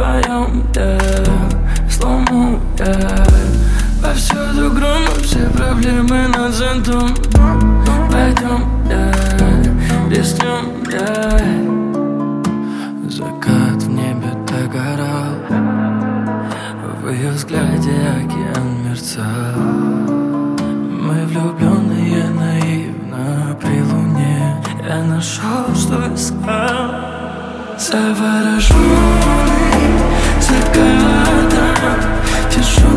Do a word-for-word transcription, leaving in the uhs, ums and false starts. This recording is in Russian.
вдвоем, yeah, слому, yeah. Повсюду громы, все проблемы над зонтом. Пойдем, yeah, рискнем, yeah. Закат в небе догорал, в ее взгляде океан мерцал. Мы влюбленные наивно при луне. Я нашел, что искал. Завороженный закатом, тяжелый